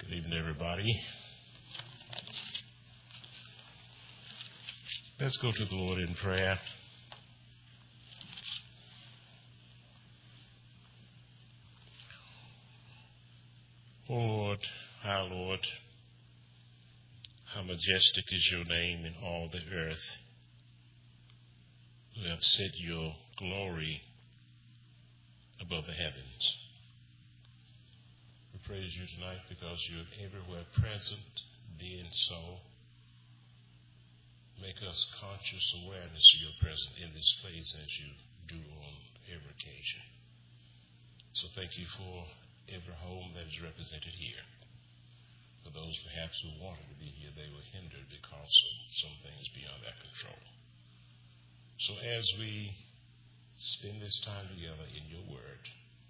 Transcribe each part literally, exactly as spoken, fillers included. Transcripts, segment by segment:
Good evening, everybody. Let's go to the Lord in prayer. Oh Lord, our Lord, how majestic is your name in all the earth. You have set your glory above the heavens. We praise you tonight because you're everywhere present, being so. Make us conscious awareness of your presence in this place as you do on every occasion. So thank you for every home that is represented here. For those perhaps who wanted to be here, they were hindered because of some things beyond their control. So as we spend this time together in your word,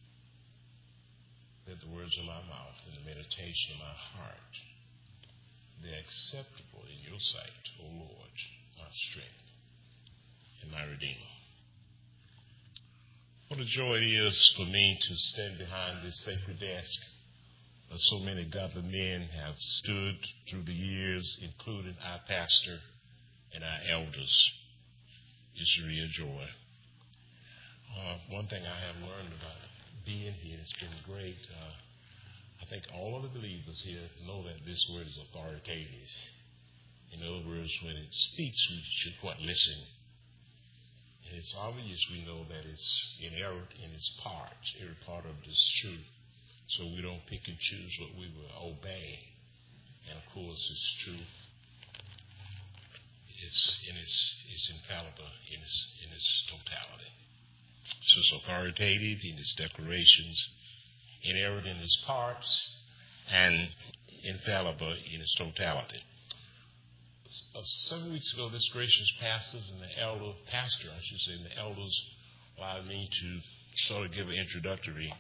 let the words of my mouth and the meditation of my heart be acceptable in your sight, O Lord, my strength and my Redeemer. What a joy it is for me to stand behind this sacred desk where so many godly men have stood through the years, including our pastor and our elders. It's a real joy. Uh, one thing I have learned about being here, it's been great. Uh, I think all of the believers here know that this word is authoritative. In other words, when it speaks, we should what? Listen. And it's obvious we know that it's inerrant in its parts. Every part of it is true. So we don't pick and choose what we will obey. And of course, it's true. It's in its, it's infallible in its, in its totality. So it's authoritative in its declarations, inerrant in its parts, and infallible in its totality. Uh, several weeks ago, this gracious pastors and the elder pastor, I should say, and the elders allowed me to sort of give an introductory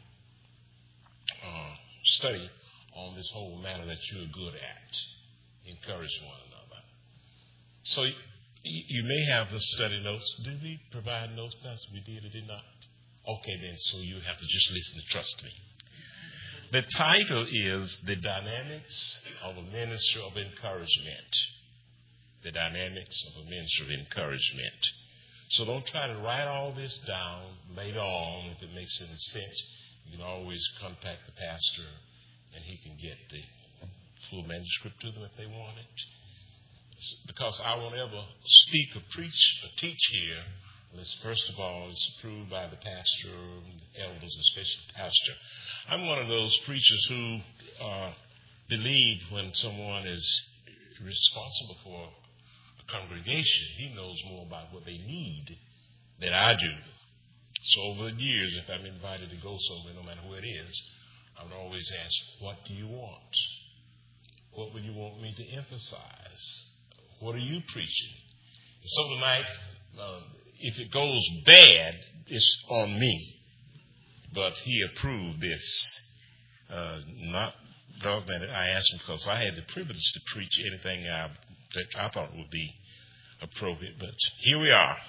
uh, study on this whole matter that you're good at, encourage one another. So y- you may have the study notes. Did we provide notes, Pastor? We did or did not? Okay, then, so you have to just listen and trust me. The title is The Dynamics of a Ministry of Encouragement. The Dynamics of a Ministry of Encouragement. So don't try to write all this down later on if it makes any sense. You can always contact the pastor and he can get the full manuscript to them if they want it. Because I won't ever speak or preach or teach here unless, first of all, it's approved by the pastor, the elders, especially the pastor. I'm one of those preachers who uh, believe when someone is responsible for a congregation, he knows more about what they need than I do. So over the years, if I'm invited to go somewhere, no matter where it is, I would always ask, what do you want? What would you want me to emphasize? What are you preaching? So tonight, uh, if it goes bad, it's on me. But he approved this. Uh, not dogmatic. I asked him because I had the privilege to preach anything I, that I thought would be appropriate. But here we are.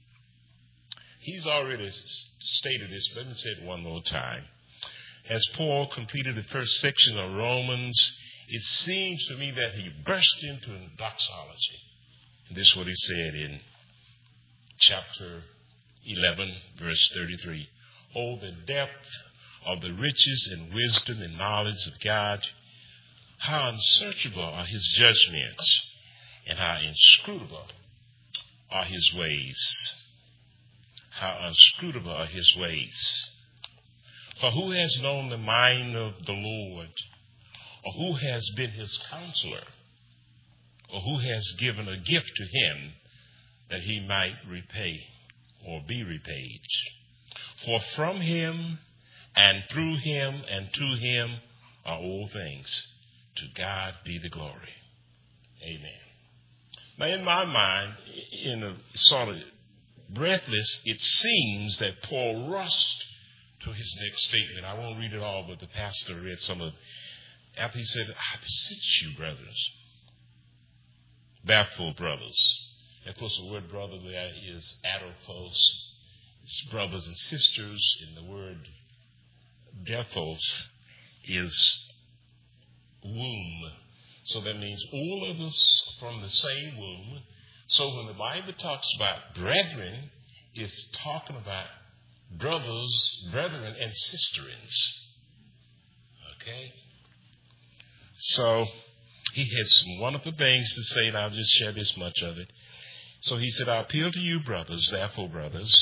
He's already stated this, but let me say it one more time. As Paul completed the first section of Romans, it seems to me that he burst into doxology. And this is what he said in chapter eleven, verse thirty-three. Oh, the depth of the riches and wisdom and knowledge of God. How unsearchable are his judgments, and how inscrutable are his ways. How inscrutable are his ways. For who has known the mind of the Lord? Or who has been his counselor? Or who has given a gift to him that he might repay or be repaid? For from him and through him and to him are all things. To God be the glory. Amen. Now in my mind, in a sort of breathless, it seems that Paul rushed to his next statement. I won't read it all, but the pastor read some of it. After he said, I beseech you, brothers, therefore, brothers. Of course, the word brother there is adelphos. It's brothers and sisters. In the word delphos is womb. So that means all of us from the same womb. So when the Bible talks about brethren, it's talking about brothers, brethren, and sisterins. Okay? So he had some wonderful things to say, and I'll just share this much of it. So he said, I appeal to you, brothers, therefore, brothers,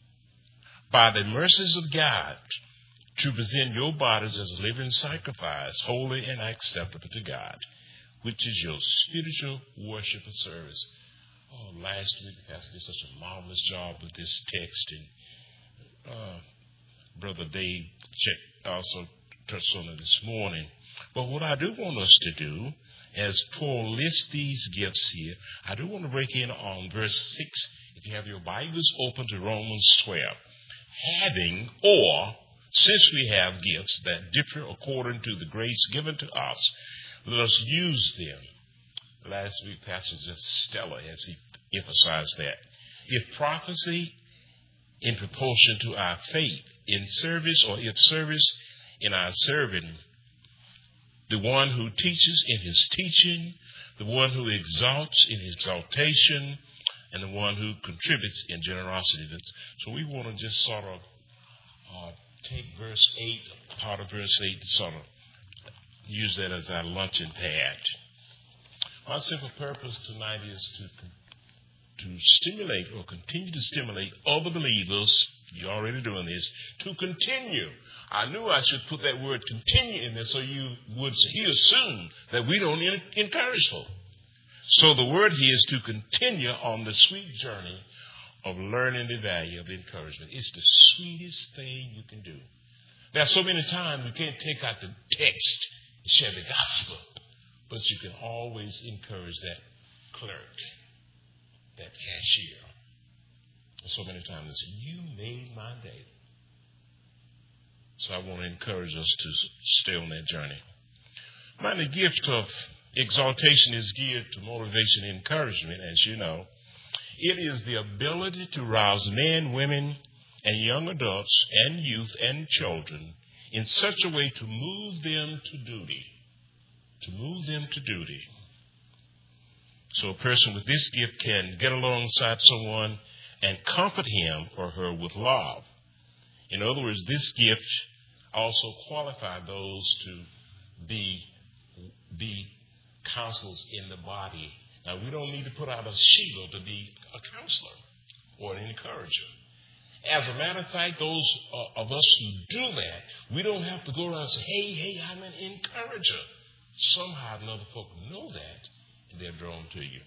by the mercies of God, to present your bodies as a living sacrifice, holy and acceptable to God, which is your spiritual worship and service. Oh, last week, Pastor did such a marvelous job with this text, and uh, Brother Dave checked, also touched on it this morning. But what I do want us to do, as Paul lists these gifts here, I do want to break in on verse six. If you have your Bibles open to Romans twelve. Having, or, since we have gifts that differ according to the grace given to us, let us use them. Last week, Pastor just stellar as he emphasized that. If prophecy in proportion to our faith in service, or if service in our serving, the one who teaches in his teaching, the one who exalts in his exaltation, and the one who contributes in generosity. So we want to just sort of uh, take verse eight, part of verse eight, to sort of use that as our luncheon pad. My simple purpose tonight is to, to stimulate or continue to stimulate other believers, you're already doing this, to continue. I knew I should put that word continue in there so you would hear soon that we don't encourage folk. So the word here is to continue on the sweet journey of learning the value of encouragement. It's the sweetest thing you can do. There are so many times we can't take out the text and share the gospel, but you can always encourage that clerk, that cashier. So many times they say, you made my day. So I want to encourage us to stay on that journey. Now, the gift of exaltation is geared to motivation and encouragement, as you know. It is the ability to rouse men, women, and young adults and youth and children in such a way to move them to duty. To move them to duty. So a person with this gift can get alongside someone and comfort him or her with love. In other words, this gift also qualifies those to be, be counselors in the body. Now, we don't need to put out a shield to be a counselor or an encourager. As a matter of fact, those uh, of us who do that, we don't have to go around and say, hey, hey, I'm an encourager. Somehow another folk know that, and they're drawn to you.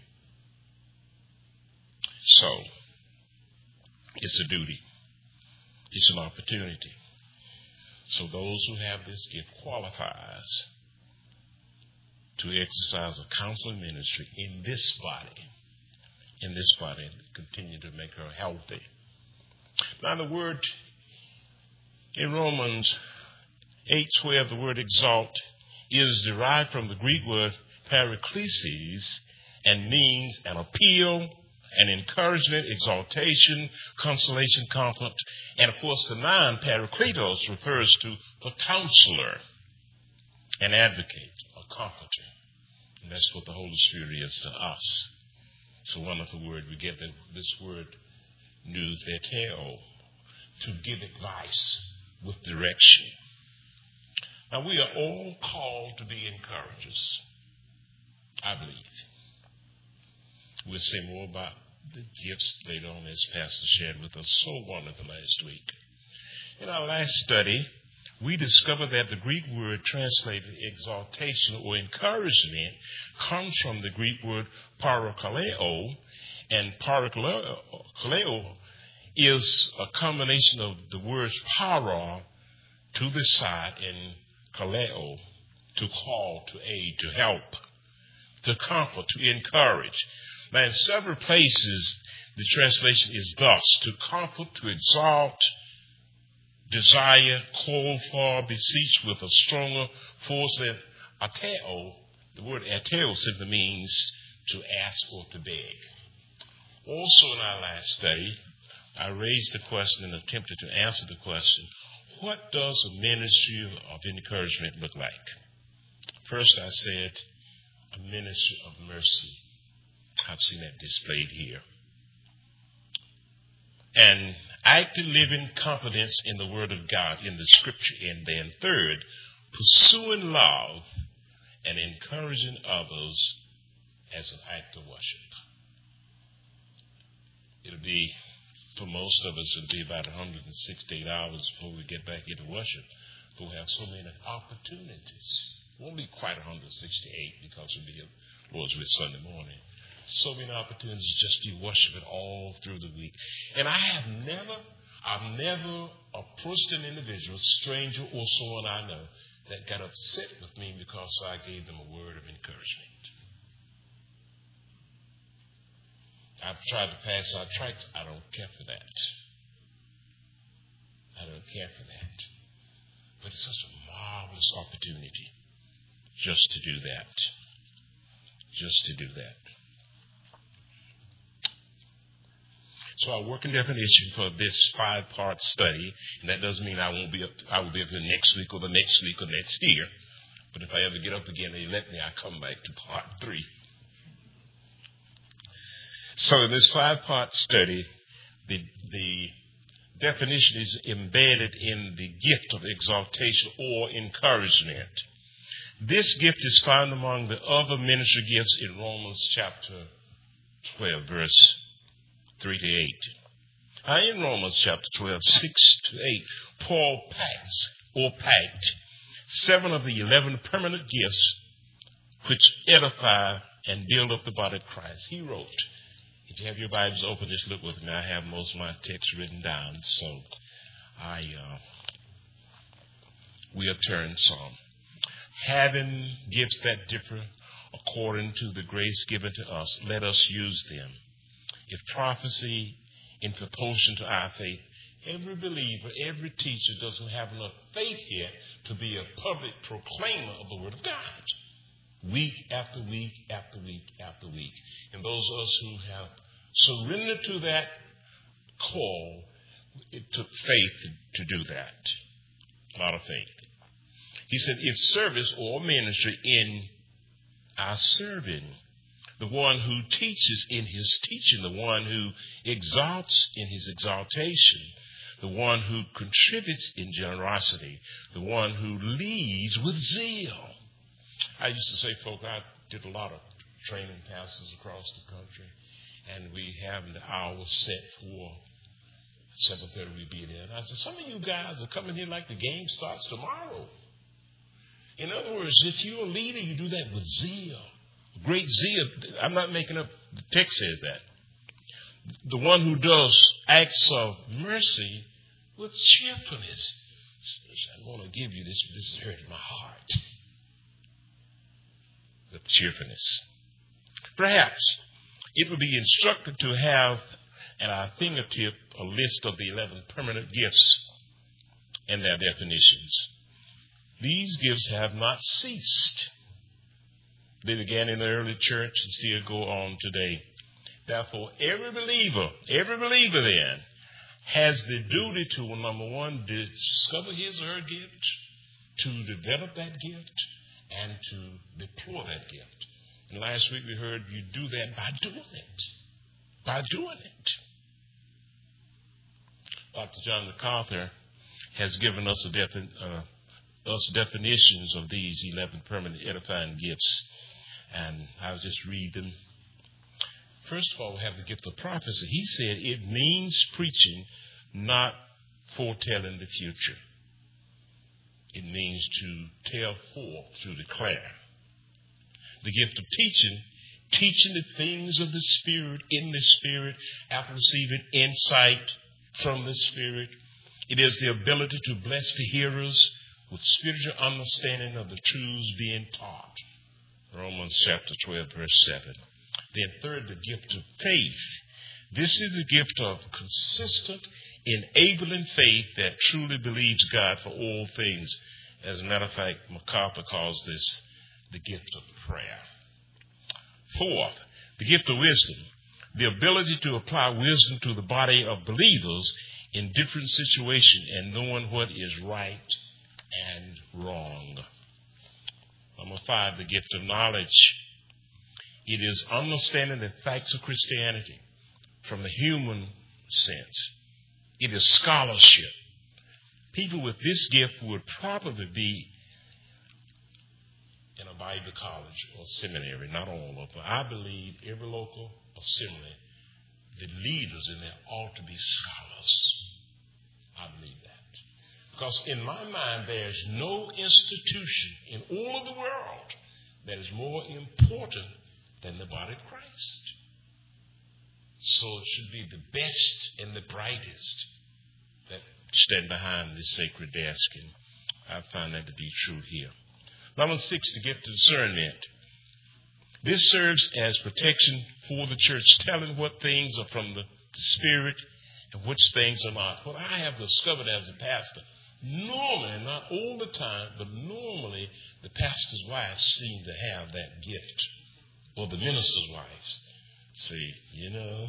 So, it's a duty. It's an opportunity. So those who have this gift qualifies to exercise a counseling ministry in this body, in this body, and continue to make her healthy. Now the word in Romans eight twelve, the word exalt, is derived from the Greek word paraklesis and means an appeal, an encouragement, exaltation, consolation, comfort. And of course, the noun parakletos refers to a counselor, an advocate, a comforter. And that's what the Holy Spirit is to us. It's a wonderful word. We get the, this word, noutheteo, to give advice with direction. Now, we are all called to be encouragers, I believe. We'll say more about the gifts later on, as Pastor shared with us so wonderful last week. In our last study, we discovered that the Greek word translated exaltation or encouragement comes from the Greek word parakaleo, and parakaleo is a combination of the words para, to the side, and kaleo, to call, to aid, to help, to comfort, to encourage. Now, in several places, the translation is thus: to comfort, to exalt, desire, call for, beseech with a stronger force than ateo. The word ateo simply means to ask or to beg. Also, in our last study, I raised the question and attempted to answer the question, what does a ministry of encouragement look like? First, I said a ministry of mercy. I've seen that displayed here. And active living confidence in the Word of God, in the Scripture. And then third, pursuing love and encouraging others as an act of worship. It'll be, for most of us, it'll be about one hundred sixty-eight hours before we get back into worship. But we have so many opportunities. It won't be quite one hundred sixty-eight because it'll be Lord's With Sunday morning. So many opportunities just to worship it all through the week. And I have never, I've never approached an individual, stranger or someone I know, that got upset with me because I gave them a word of encouragement. I've tried to pass out tracts. I don't care for that. I don't care for that. But it's such a marvelous opportunity just to do that. Just to do that. So our working definition for this five-part study, and that doesn't mean I won't be up, I will be up here next week or the next week or next year. But if I ever get up again and you let me, I come back to part three. So in this five-part study, the, the definition is embedded in the gift of exaltation or encouragement. This gift is found among the other ministry gifts in Romans chapter twelve, verse three to eight. Now in Romans chapter twelve, six to eight, Paul packs or packed seven of the eleven permanent gifts which edify and build up the body of Christ. He wrote, if you have your Bibles open, just look with me. I have most of my text written down, so I uh, we'll turn some. Having gifts that differ according to the grace given to us, let us use them. If prophecy in proportion to our faith, every believer, every teacher doesn't have enough faith yet to be a public proclaimer of the Word of God. Week after week after week after week. And those of us who have surrendered to that call, it took faith to do that. A lot of faith. He said, if service or ministry in our serving, the one who teaches in his teaching, the one who exalts in his exaltation, the one who contributes in generosity, the one who leads with zeal. I used to say, folks, I did a lot of training pastors across the country, and we have the hour set for seven thirty we'd be there. And I said, some of you guys are coming here like the game starts tomorrow. In other words, if you're a leader, you do that with zeal. Great zeal. I'm not making up, the text says that. The one who does acts of mercy with cheerfulness. I want to give you this, but this is hurting my heart. With cheerfulness. Perhaps it would be instructive to have at our fingertip a list of the eleven permanent gifts and their definitions. These gifts have not ceased. They began in the early church and still go on today. Therefore, every believer, every believer then, has the duty to, number one, discover his or her gift, to develop that gift, and to deploy that gift. And last week we heard you do that by doing it. By doing it. Doctor John MacArthur has given us a defin- uh, us definitions of these eleven permanent edifying gifts. And I'll just read them. First of all, we have the gift of prophecy. He said it means preaching, not foretelling the future. It means to tell forth, to declare. The gift of teaching, teaching the things of the Spirit, in the Spirit, after receiving insight from the Spirit. It is the ability to bless the hearers with spiritual understanding of the truths being taught. Romans chapter twelve, verse seven. Then third, the gift of faith. This is the gift of consistent, enabling faith that truly believes God for all things. As a matter of fact, MacArthur calls this the gift of prayer. Fourth, the gift of wisdom. The ability to apply wisdom to the body of believers in different situations and knowing what is right and wrong. I'm going qualified the gift of knowledge. It is understanding the facts of Christianity from the human sense. It is scholarship. People with this gift would probably be in a Bible college or seminary, not all of them. I believe every local assembly, the leaders in there ought to be scholars. I believe that. Because in my mind, there's no institution in all of the world that is more important than the body of Christ. So it should be the best and the brightest that stand behind this sacred desk. And I find that to be true here. Number six, the gift of discernment. This serves as protection for the church, telling what things are from the Spirit and which things are not. What I have discovered as a pastor, normally, not all the time, but normally the pastor's wives seem to have that gift, or the minister's wives. See, you know.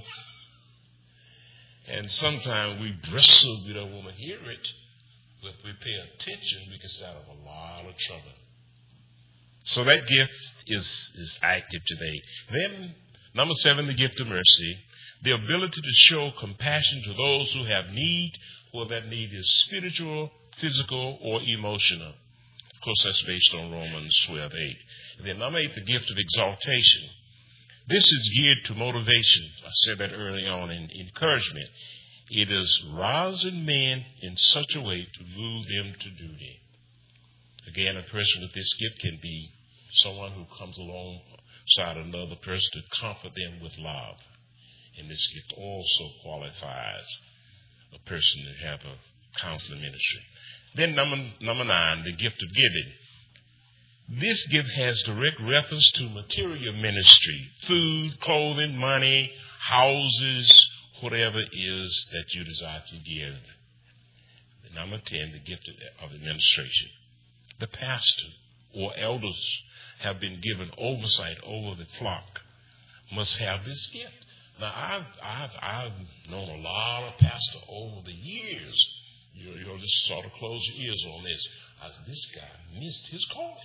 And sometimes we bristle, we don't want to hear it, but if we pay attention, we can stay out of a lot of trouble. So that gift is, is active today. Then, number seven, the gift of mercy. The ability to show compassion to those who have need, whether that need is spiritual, physical, or emotional. Of course, that's based on Romans twelve eight. And then number eight, the gift of exaltation. This is geared to motivation. I said that early on, in encouragement. It is rousing men in such a way to move them to duty. Again, a person with this gift can be someone who comes alongside another person to comfort them with love. And this gift also qualifies a person to have a counseling ministry. Then number, number nine, the gift of giving. This gift has direct reference to material ministry, food, clothing, money, houses, whatever it is that you desire to give. Number ten, the gift of administration. The pastor or elders have been given oversight over the flock, must have this gift. Now, I've, I've, I've known a lot of pastors over the years. You, you'll just sort of close your ears on this. I said, this guy missed his calling.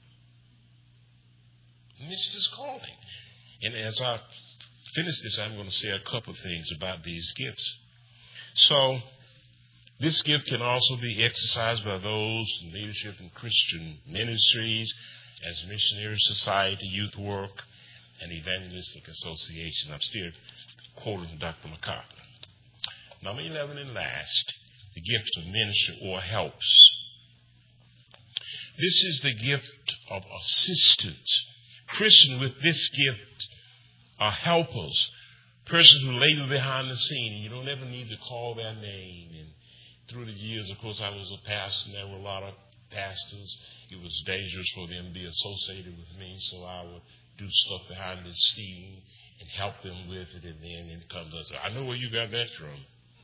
Missed his calling. And as I finish this, I'm going to say a couple of things about these gifts. So, this gift can also be exercised by those in leadership in Christian ministries, as missionary society, youth work, and evangelistic association. I'm still quoting Doctor MacArthur. Number eleven and last, the gift of ministry or helps. This is the gift of assistance. Christians with this gift are helpers, persons who labor behind the scene, and you don't ever need to call their name. And through the years, of course, I was a pastor, and there were a lot of pastors. It was dangerous for them to be associated with me, so I would do stuff behind the scene and help them with it, and then it comes up. I know where you got that from.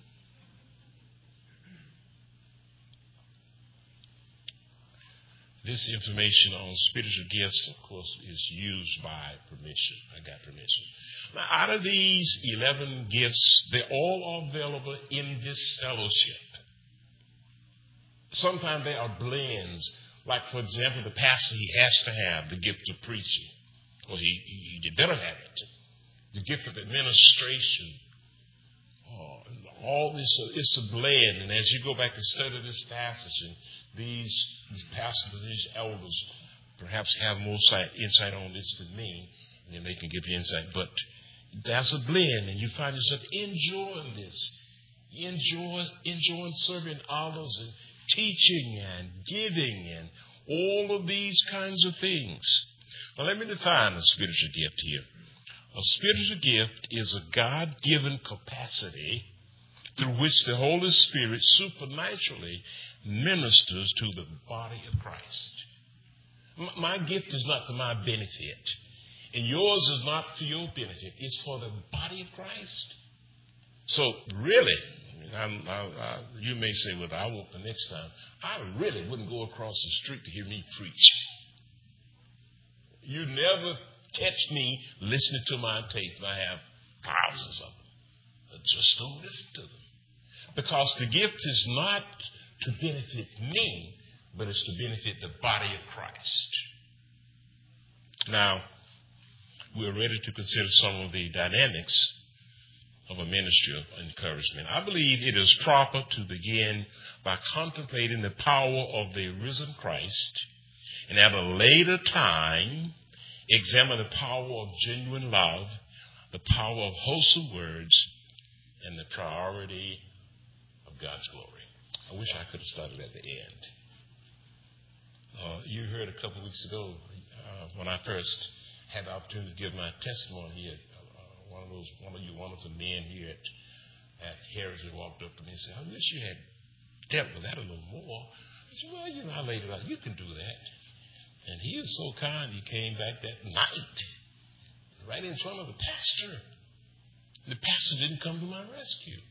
This information on spiritual gifts, of course, is used by permission. I got permission. Now, out of these eleven gifts, they all are available in this fellowship. Sometimes they are blends. Like, for example, the pastor, he has to have the gift of preaching. Or he, he, he better have it. The gift of administration. Oh, all this, it's a blend. And as you go back and study this passage, and these, these pastors, these elders, perhaps have more sight, insight on this than me, and then they can give you insight. But that's a blend, and you find yourself enjoying this. Enjoy, enjoying serving others and teaching and giving and all of these kinds of things. Now, let me define a spiritual gift here. A spiritual gift is a God-given capacity through which the Holy Spirit supernaturally ministers to the body of Christ. My gift is not for my benefit, and yours is not for your benefit. It's for the body of Christ. So, really, I'm, I, I, you may say, well, I won't the next time. I really wouldn't go across the street to hear me preach. You never catch me listening to my tape. I have thousands of them. But just don't listen to them. Because the gift is not to benefit me, but it's to benefit the body of Christ. Now, we're ready to consider some of the dynamics of a ministry of encouragement. I believe it is proper to begin by contemplating the power of the risen Christ, and at a later time, examine the power of genuine love, the power of wholesome words, and the priority of God's glory. I wish I could have started at the end. Uh, you heard a couple of weeks ago uh, when I first had the opportunity to give my testimony here. Uh, one of those, one of you wonderful men here at, at Heritage walked up to me and said, "I wish you had dealt with that a little more." I said, "Well, you know, I laid it out. You can do that." And he was so kind. He came back that night, right in front of the pastor. The pastor didn't come to my rescue.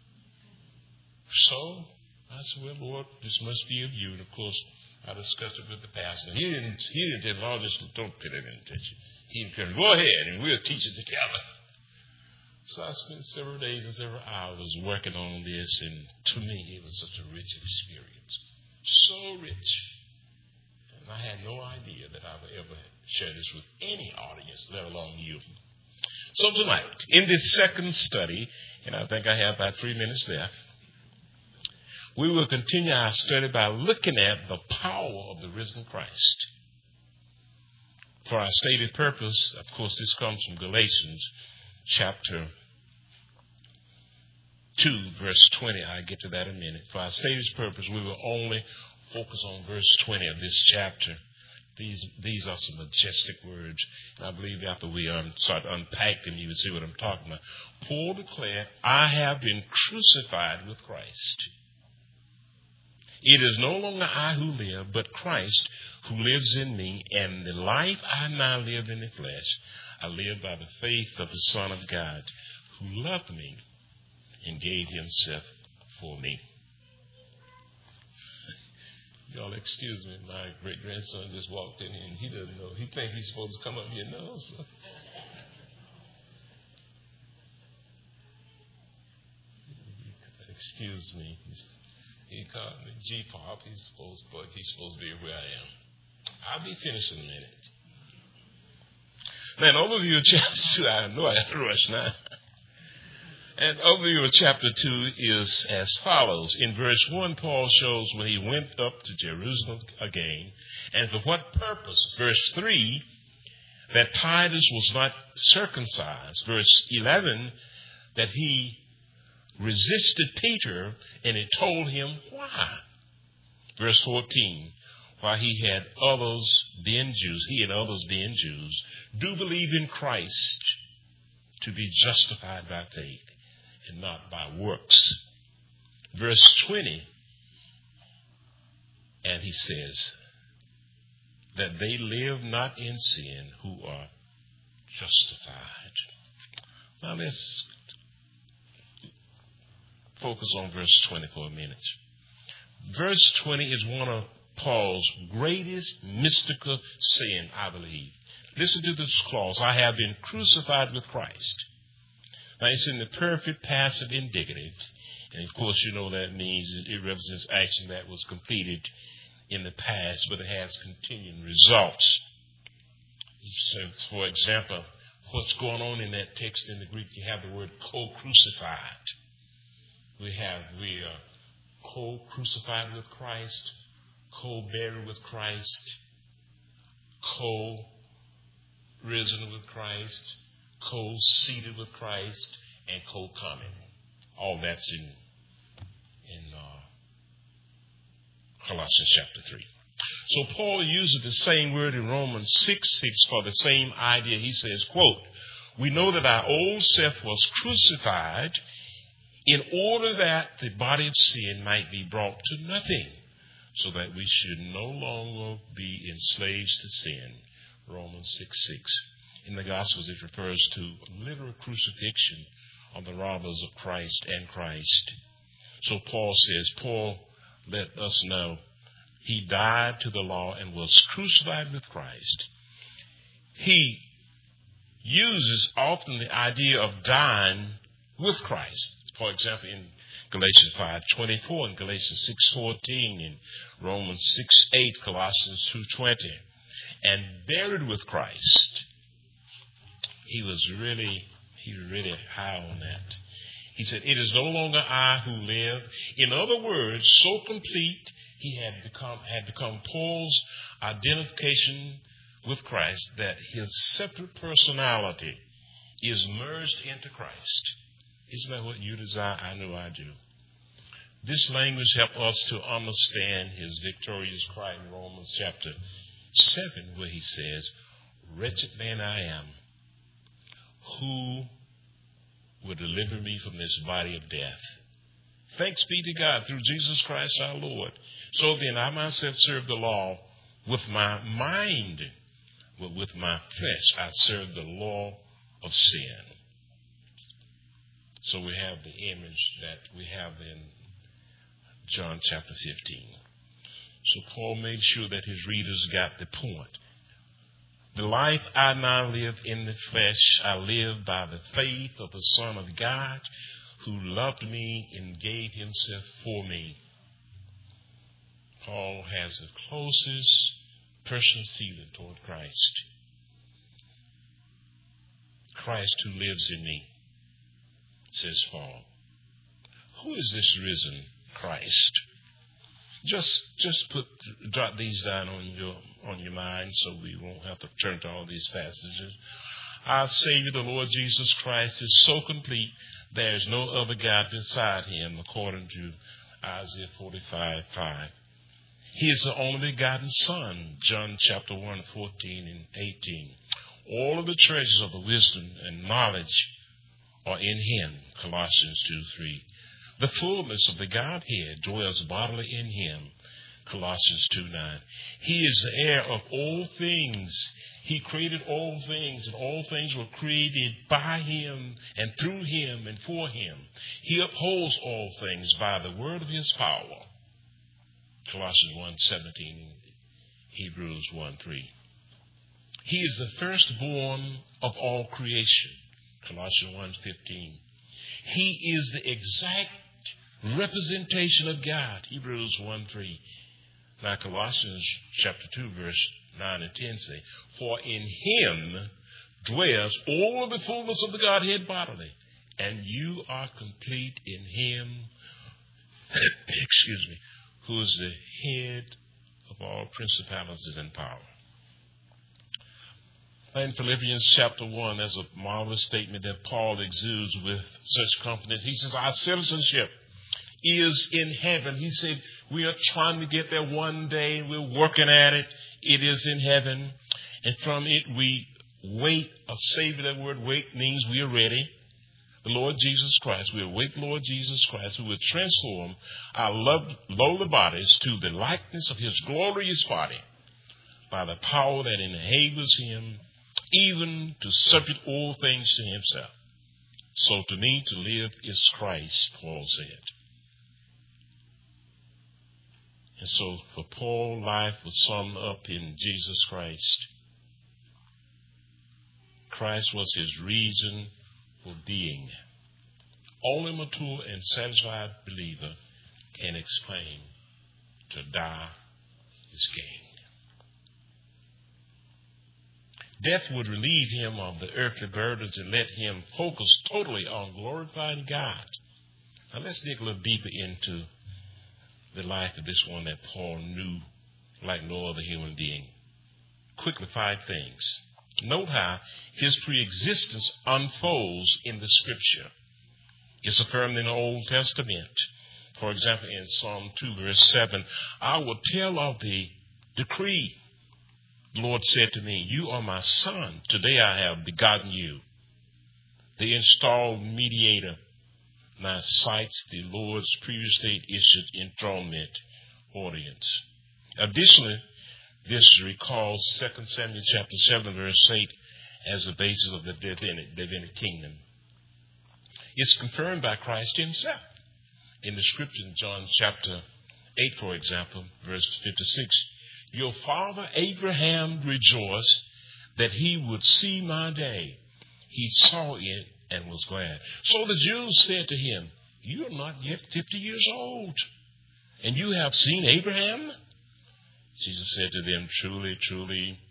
So I said, "Well, Lord, this must be of you." And of course, I discussed it with the pastor. He didn't, he didn't tell Lord, just don't pay any attention. He encouraged, "Go ahead and we'll teach it together." So I spent several days and several hours working on this, and to me, it was such a rich experience. So rich. And I had no idea that I would ever share this with any audience, let alone you. So tonight, in this second study, and I think I have about three minutes left, we will continue our study by looking at the power of the risen Christ. For our stated purpose, of course, this comes from Galatians chapter two, verse twenty. I'll get to that in a minute. For our stated purpose, we will only focus on verse twenty of this chapter. These these are some majestic words. And I believe after we um, start to unpack them, you will see what I'm talking about. Paul declared, "I have been crucified with Christ. It is no longer I who live, but Christ who lives in me. And the life I now live in the flesh, I live by the faith of the Son of God, who loved me and gave himself for me." Y'all excuse me, my great-grandson just walked in here and he doesn't know. He thinks he's supposed to come up here now. So. Excuse me. He's, he called me G-Pop. He's supposed to, he's supposed to be where I am. I'll be finished in a minute. Now, an overview of chapter two. I know I have to rush now. And overview of chapter two is as follows. In verse one, Paul shows when he went up to Jerusalem again, and for what purpose. Verse three, that Titus was not circumcised. Verse eleven, that he resisted Peter, and he told him why. Verse fourteen, while he had others, being Jews, he and others being Jews, do believe in Christ to be justified by faith and not by works. Verse twenty, and he says that they live not in sin who are justified. Now let's focus on verse twenty for a minute. Verse twenty is one of Paul's greatest mystical saying, I believe. Listen to this clause, "I have been crucified with Christ." Now, it's in the perfect passive indicative. And, of course, you know that means it represents action that was completed in the past, but it has continuing results. So, for example, what's going on in that text in the Greek, you have the word co-crucified. We have, we are co-crucified with Christ, co-buried with Christ, co-risen with Christ, co-seated with Christ, and co-coming. All that's in in uh, Colossians chapter three. So Paul uses the same word in Romans six six for the same idea. He says, quote, "We know that our old self was crucified in order that the body of sin might be brought to nothing, so that we should no longer be enslaved to sin." Romans six six. In the Gospels, it refers to literal crucifixion of the robbers of Christ and Christ. So Paul says, Paul let us know he died to the law and was crucified with Christ. He uses often the idea of dying with Christ. For example, in Galatians five twenty-four, in Galatians six fourteen, in Romans six eight, Colossians two twenty. and buried with Christ. He was really, he was really high on that. He said, it is no longer I who live. In other words, so complete he had become, had become Paul's identification with Christ that his separate personality is merged into Christ. Isn't that what you desire? I know I do. This language helps us to understand his victorious cry in Romans chapter seven, where he says, wretched man I am, who will deliver me from this body of death? Thanks be to God through Jesus Christ our Lord. So then I myself serve the law with my mind, but with my flesh I serve the law of sin. So we have the image that we have in John chapter fifteen. So Paul made sure that his readers got the point. The life I now live in the flesh, I live by the faith of the Son of God, who loved me and gave himself for me. Paul has the closest personal feeling toward Christ. Christ who lives in me, says Paul. Who is this risen Christ? Just just put jot these down on your on your mind so we won't have to turn to all these passages. Our Savior, the Lord Jesus Christ, is so complete there is no other God beside him, according to Isaiah forty-five five. He is the only begotten Son, John chapter one, fourteen and eighteen. All of the treasures of the wisdom and knowledge are in him, Colossians two three. The fullness of the Godhead dwells bodily in him, Colossians two nine. He is the heir of all things. He created all things, and all things were created by him and through him and for him. He upholds all things by the word of his power, Colossians one seventeen, Hebrews one three. He is the firstborn of all creation, Colossians one fifteen. He is the exact representation of God, Hebrews one three. Now Colossians chapter two verse nine and ten say, for in him dwells all of the fullness of the Godhead bodily, and you are complete in him, excuse me, who is the head of all principalities and power. In Philippians chapter one, there's a marvelous statement that Paul exudes with such confidence. He says, our citizenship is in heaven. He said, we are trying to get there one day. We're working at it. It is in heaven. And from it, we wait. A Savior, that word wait means we are ready. The Lord Jesus Christ. We await the Lord Jesus Christ, who will transform our loved, lowly bodies to the likeness of his glorious body by the power that enables him even to subject all things to himself. So to me, to live is Christ, Paul said. And so for Paul, life was summed up in Jesus Christ. Christ was his reason for being. Only a mature and satisfied believer can explain to die is gain. Death would relieve him of the earthly burdens and let him focus totally on glorifying God. Now let's dig a little deeper into the life of this one that Paul knew like no other human being. Quickly, five things. Note how his preexistence unfolds in the scripture. It's affirmed in the Old Testament. For example, in Psalm two, verse seven, I will tell of the decree. The Lord said to me, you are my son. Today I have begotten you. The installed mediator now cites the Lord's previously issued enthronement ordinance. Additionally, this recalls Second Samuel chapter seven, verse eight as the basis of the Davidic, Davidic kingdom. It's confirmed by Christ himself. In the scripture in John chapter eight, for example, verse fifty-six, your father Abraham rejoiced that he would see my day. He saw it and was glad. So the Jews said to him, you are not yet fifty years old, and you have seen Abraham? Jesus said to them, truly, truly,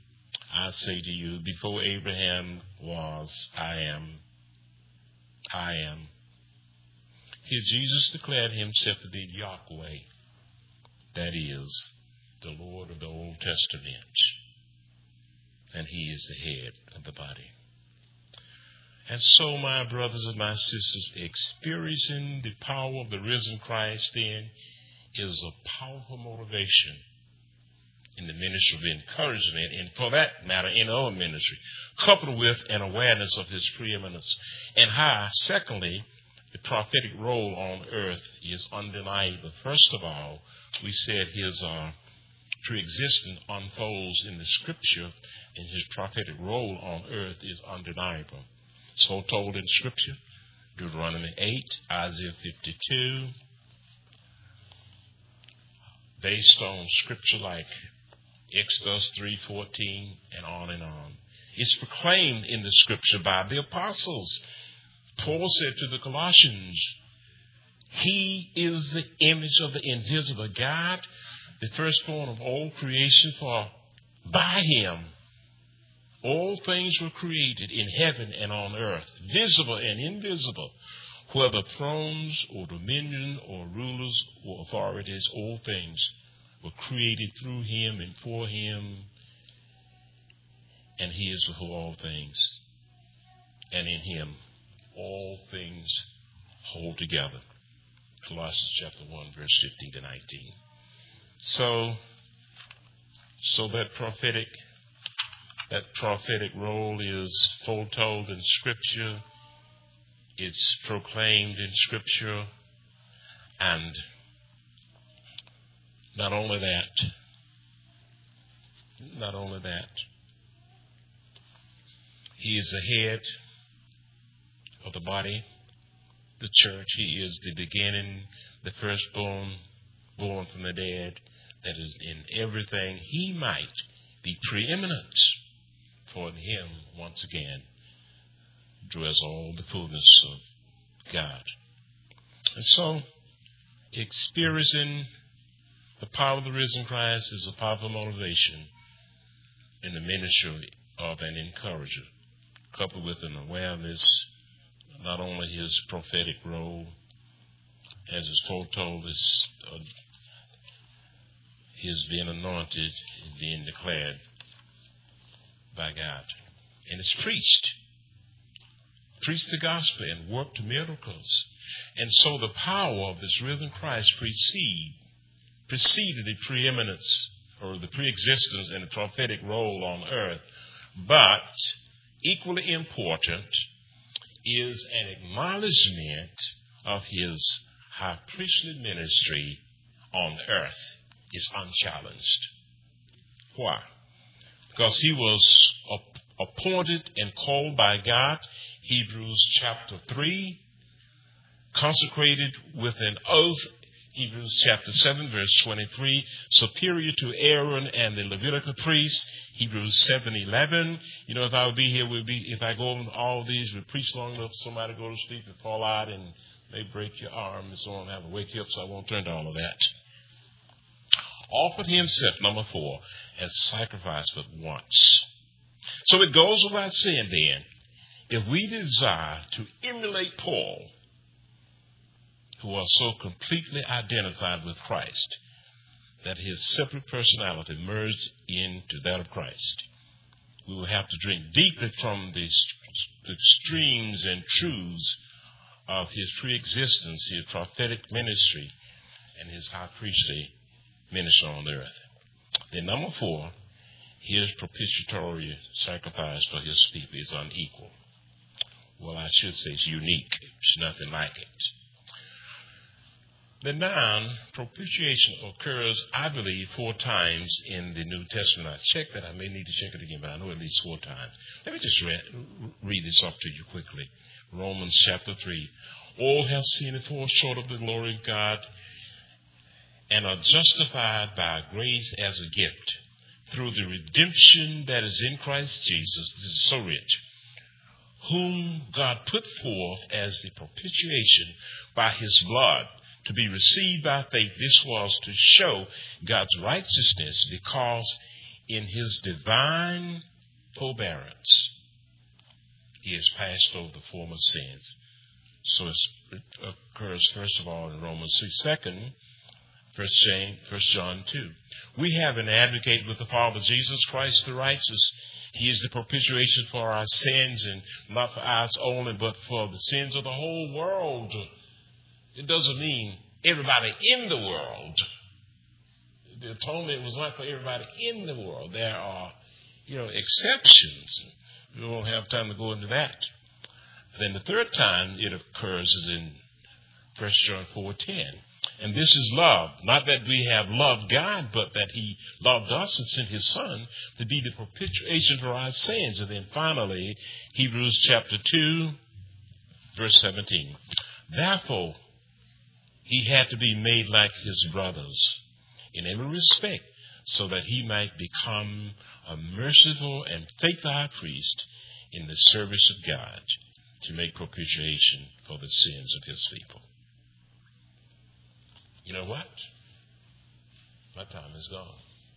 I say to you, before Abraham was, I am. I am. Here Jesus declared himself to be Yahweh. That is, the Lord of the Old Testament. And he is the head of the body. And so, my brothers and my sisters, experiencing the power of the risen Christ then is a powerful motivation in the ministry of encouragement, and for that matter, in our ministry, coupled with an awareness of his preeminence. And how, secondly, the prophetic role on earth is undeniable. First of all, we said his uh, pre-existence unfolds in the scripture, and his prophetic role on earth is undeniable. So told in scripture, Deuteronomy eight, Isaiah fifty-two, based on scripture like Exodus three fourteen, and on and on. It's proclaimed in the scripture by the apostles. Paul said to the Colossians, he is the image of the invisible God, the firstborn of all creation, for by him all things were created in heaven and on earth, visible and invisible, whether thrones or dominion or rulers or authorities, all things were created through him and for him, and he is before all things, and in him all things hold together. Colossians chapter one, verse fifteen to nineteen. So, so that prophetic, that prophetic role is foretold in Scripture. It's proclaimed in Scripture, and not only that, not only that, he is the head of the body, the church. He is the beginning, the firstborn, born from the dead, that is in everything he might be preeminent. For in him, once again, dwells all the fullness of God. And so, experiencing the power of the risen Christ is a powerful motivation in the ministry of an encourager, coupled with an awareness not only his prophetic role, as is foretold, is uh, his being anointed, being declared by God, and is preached, preached the gospel and worked miracles. And so the power of this risen Christ precede, preceded the preeminence or the preexistence and the prophetic role on earth. But equally important is an acknowledgement of his high priestly ministry on earth is unchallenged. Why? Because he was appointed and called by God, Hebrews chapter three, consecrated with an oath, Hebrews chapter seven, verse twenty-three, superior to Aaron and the Levitical priest, Hebrews seven eleven. You know, if I would be here, we'd be, if I go over all these, we'd preach long enough, somebody go to sleep and fall out and may break your arm and so on, have to wake you up, so I won't turn to all of that. Offered himself, number four, as sacrifice but once. So it goes without saying then, if we desire to emulate Paul, who are so completely identified with Christ, that his separate personality merged into that of Christ, we will have to drink deeply from the, the streams and truths of his preexistence, his prophetic ministry, and his high priestly ministry on earth. Then number four, his propitiatory sacrifice for his people is unequal. Well, I should say it's unique. It's nothing like it. The noun propitiation occurs, I believe, four times in the New Testament. I checked that. I may need to check it again, but I know at least four times. Let me just read, read this up to you quickly. Romans chapter three. All have sinned and fall short of the glory of God and are justified by grace as a gift through the redemption that is in Christ Jesus. This is so rich. Whom God put forth as the propitiation by his blood, to be received by faith. This was to show God's righteousness, because in his divine forbearance. He has passed over the former sins. So it occurs, first of all, in Romans six. Second, First John two. We have an advocate with the Father, Jesus Christ the righteous. He is the propitiation for our sins, and not for ours only, but for the sins of the whole world. It doesn't mean everybody in the world. The atonement was not for everybody in the world. There are, you know, exceptions. We won't have time to go into that. Then the third time it occurs is in First John four ten. And this is love. Not that we have loved God, but that he loved us and sent his Son to be the propitiation for our sins. And then finally, Hebrews chapter two, verse seventeen. Therefore, he had to be made like his brothers in every respect, so that he might become a merciful and faithful high priest in the service of God, to make propitiation for the sins of his people. You know what? My time is gone.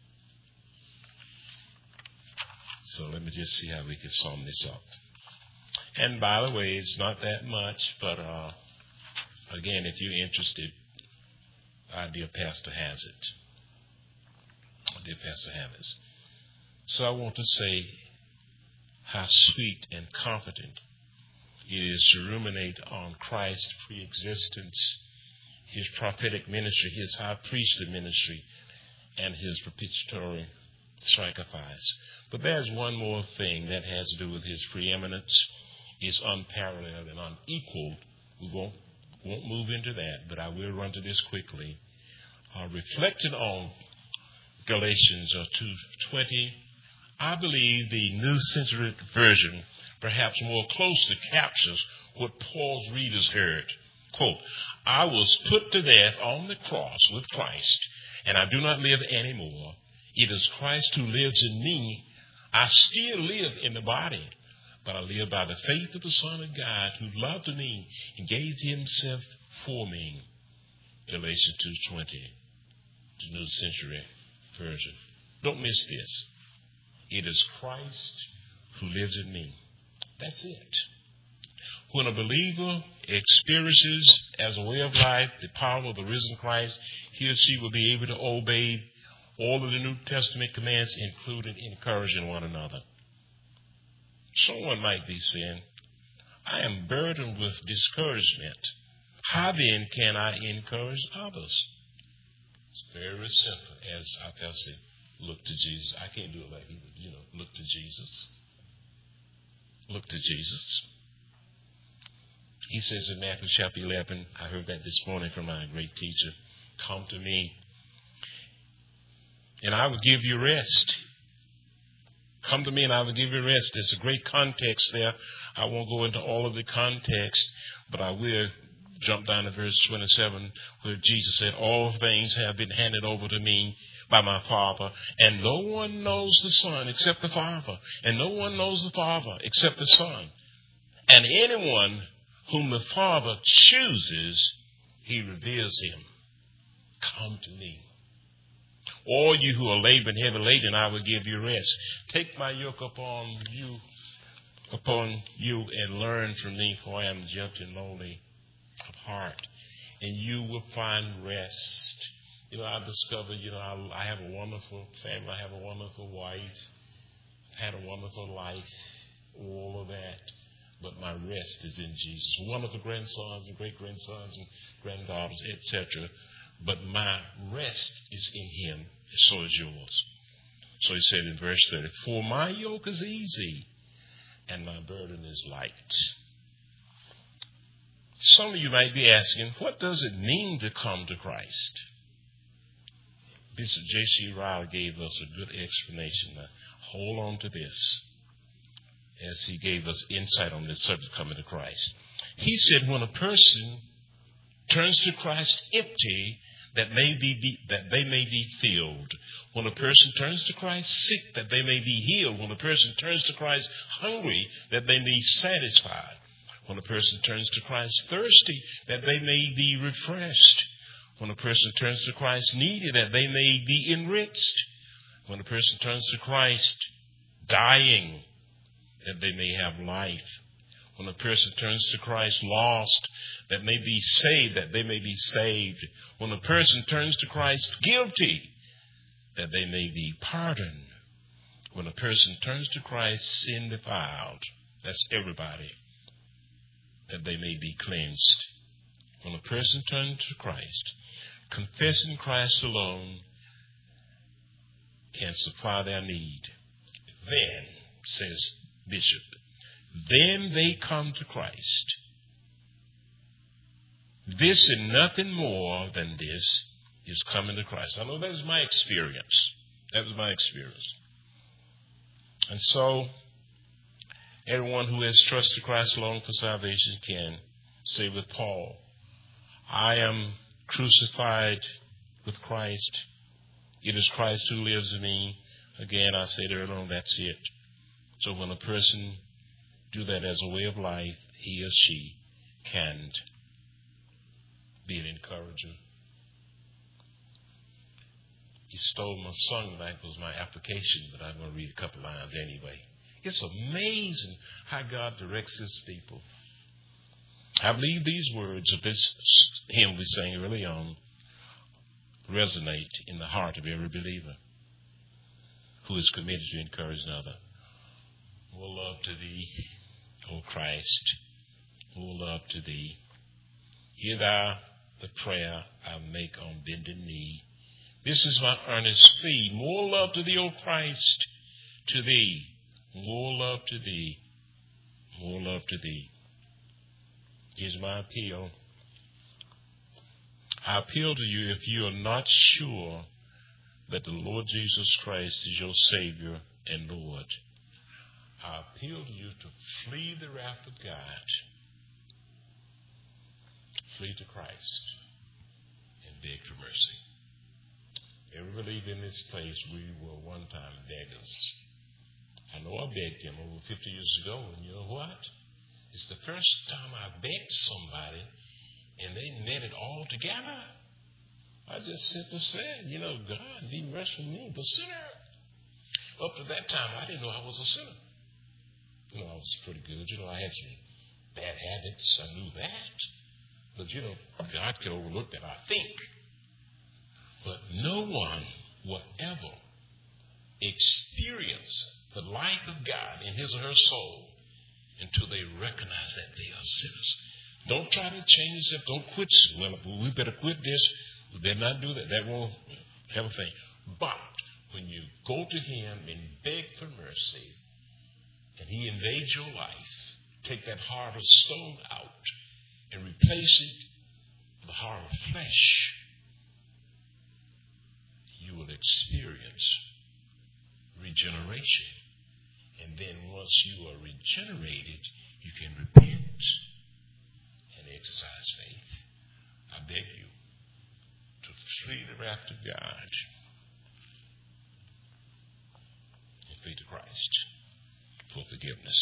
So let me just see how we can sum this up. And by the way, it's not that much, but uh, again, if you're interested, our dear pastor has it. Our dear pastor has it. So I want to say how sweet and confident it is to ruminate on Christ's pre-existence, his prophetic ministry, his high priestly ministry, and his propitiatory sacrifice. But there's one more thing that has to do with his preeminence. It's unparalleled and unequaled. We won't, won't move into that, but I will run to this quickly. Uh, reflecting on Galatians uh, two twenty, I believe the New Century Version perhaps more closely captures what Paul's readers heard. Quote, I was put to death on the cross with Christ, and I do not live anymore. It is Christ who lives in me. I still live in the body, but I live by the faith of the Son of God, who loved me and gave himself for me. Galatians two twenty, the New Century Version. Don't miss this. It is Christ who lives in me. That's it. When a believer experiences as a way of life the power of the risen Christ, he or she will be able to obey all of the New Testament commands, including encouraging one another. Someone might be saying, I am burdened with discouragement. How then can I encourage others? It's very simple, as I felt said, look to Jesus. I can't do it like he would, you know, look to Jesus. Look to Jesus. He says in Matthew chapter eleven, I heard that this morning from my great teacher, come to me, and I will give you rest. Come to me and I will give you rest. There's a great context there. I won't go into all of the context, but I will jump down to verse twenty-seven, where Jesus said, all things have been handed over to me by my Father, and no one knows the Son except the Father, and no one knows the Father except the Son. And anyone whom the Father chooses, he reveals him. Come to me. All you who are laboring heavy laden, I will give you rest. Take my yoke upon you, upon you, and learn from me, for I am gentle and lowly of heart, and you will find rest. You know, I discovered, you know, I, I have a wonderful family. I have a wonderful wife. Had a wonderful life. All of that. But my rest is in Jesus. Wonderful grandsons and great-grandsons and granddaughters, et cetera. But my rest is in him, and so is yours. So he said in verse thirty, for my yoke is easy and my burden is light. Some of you might be asking, what does it mean to come to Christ? Bishop J C Ryle gave us a good explanation. Now, hold on to this as he gave us insight on this subject, coming to Christ. He said when a person turns to Christ empty, that may be, be that they may be filled. When a person turns to Christ sick, that they may be healed. When a person turns to Christ hungry, that they may be satisfied. When a person turns to Christ thirsty, that they may be refreshed. When a person turns to Christ needy, that they may be enriched. When a person turns to Christ dying that they may have life. When a person turns to Christ lost, that may be saved, that they may be saved. When a person turns to Christ guilty, that they may be pardoned. When a person turns to Christ sin defiled, that's everybody, that they may be cleansed. When a person turns to Christ, confessing Christ alone can supply their need. Then, says Bishop, then they come to Christ. This and nothing more than this is coming to Christ. I know that is my experience. That was my experience. And so, everyone who has trusted Christ alone for salvation can say with Paul, I am crucified with Christ. It is Christ who lives in me. Again, I said earlier on, that's it. So when a person do that as a way of life, he or she can be an encourager. You stole my song back, was my application, but I'm going to read a couple lines anyway. It's amazing how God directs his people. I believe these words of this hymn we sang early on resonate in the heart of every believer who is committed to encourage another. More love to thee, O Christ, more love to thee. Hear thou the prayer I make on bended knee. This is my earnest plea. More love to thee, O Christ, to thee. More love to thee, more love to thee. Here's my appeal. I appeal to you if you are not sure that the Lord Jesus Christ is your Savior and Lord. I appeal to you to flee the wrath of God. Flee to Christ and beg for mercy. Every believer in this place, we were one time beggars. I know I begged him over fifty years ago, and you know what? It's the first time I begged somebody and they met it all together. I just simply said, you know, God, be merciful to me, the sinner. Up to that time, I didn't know I was a sinner. You know, I was pretty good. You know, I had some bad habits. I knew that. But, you know, God can overlook that, I think. But no one will ever experience the life of God in his or her soul until they recognize that they are sinners. Don't try to change yourself. Don't quit. Well, we better quit this. We better not do that. That won't have a thing. But when you go to him and beg for mercy, and he invades your life, take that heart of stone out and replace it with a heart of flesh, you will experience regeneration. And then once you are regenerated, you can repent and exercise faith. I beg you to flee the wrath of God and flee to Christ for forgiveness.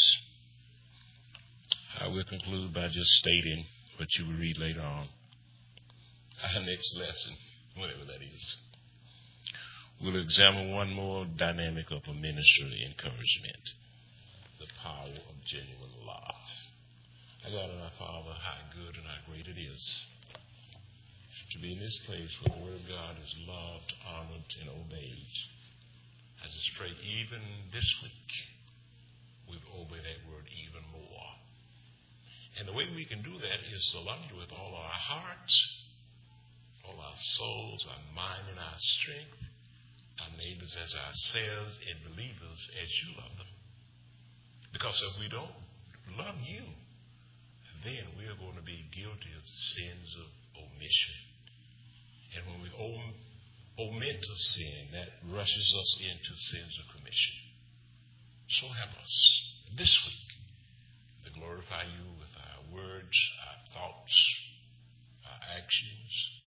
I will conclude by just stating what you will read later on. Our next lesson, whatever that is, we'll examine one more dynamic of a ministry encouragement, the power of genuine love. I God and our Father, how good and how great it is to be in this place where the Word of God is loved, honored, and obeyed. I just pray even this week we'll obey that Word even more. And the way we can do that is to love you with all our hearts, all our souls, our mind, and our strength, our neighbors as ourselves, and believers as you love them. Because if we don't love you, then we are going to be guilty of sins of omission. And when we om- omit to sin, that rushes us into sins of commission. So help us this week to glorify you with our words, our thoughts, our actions,